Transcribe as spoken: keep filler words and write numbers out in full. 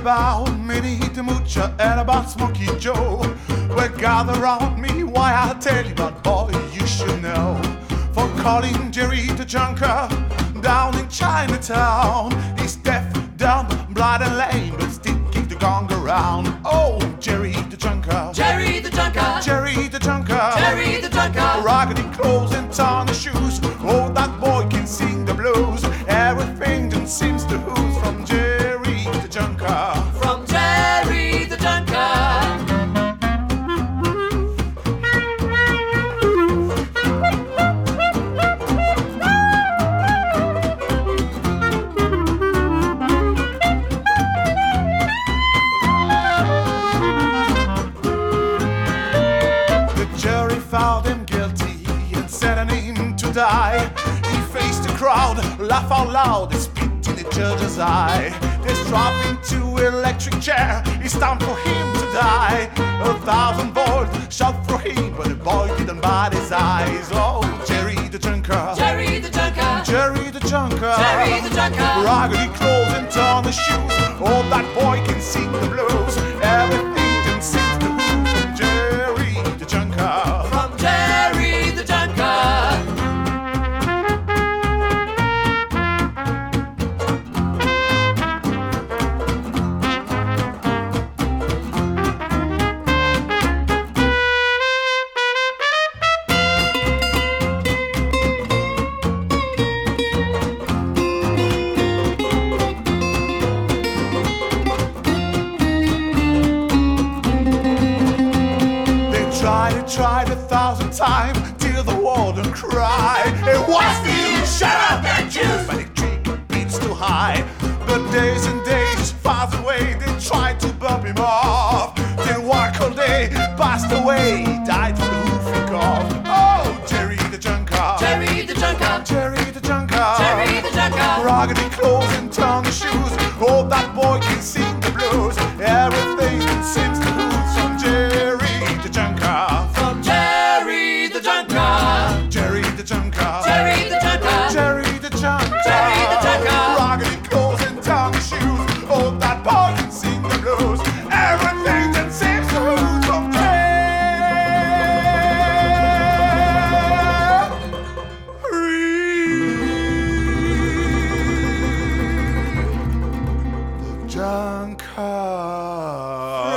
about Minnie the Moocher and about Smokey Joe. Well, gather round me while I tell you about boy you should know. For calling Jerry the Junker down in Chinatown. He's deaf, dumb, blind and lame, but still keep the gong around. Oh, Jerry the Junker, Jerry the Junker, Jerry the Junker, Jerry the Junker. raggedy clothes and tarny shoes. Oh, that boy can sing the blues. Everything just seems to ooze from Jerry the Junker. From Jerry the Junker. Found him guilty and sentenced him to die. He faced the crowd, laugh out loud, and spit in the judge's eye. They strapped him to electric chair. It's time for him to die. A thousand volts shot for him, but the boy didn't bat his eyes. Oh, Jerry the Junker, Jerry the Junker, Jerry the Junker, Jerry the Junker. raggedy clothes and torn shoes. Oh, that boy can sing the blues. Everything just seems to ooze from Jerry the Junker. Jerry the Junker. Tried and tried a thousand times till the warden cried. It was the use, shut up that juice! But the trick beats too high. The days and days passed away. They tried to bump him off. Then one cold day passed away. He died from the hoofing cough. Oh, Jerry the Junker, Jerry the Junker, Jerry the Junker, Jerry the Junker. raggedy clothes and torn shoes. Oh, that boy can sing the blues. Everything seems to lose from Jerry the Junker. From Jerry the Junker, Jerry the Junker, Jerry the Junker, Jerry the Junker, Jerry the Junker. raggedy clothes and tiny shoes. Oh, that boy can sing the blues. Everything that seems to lose from Jerry the Junker.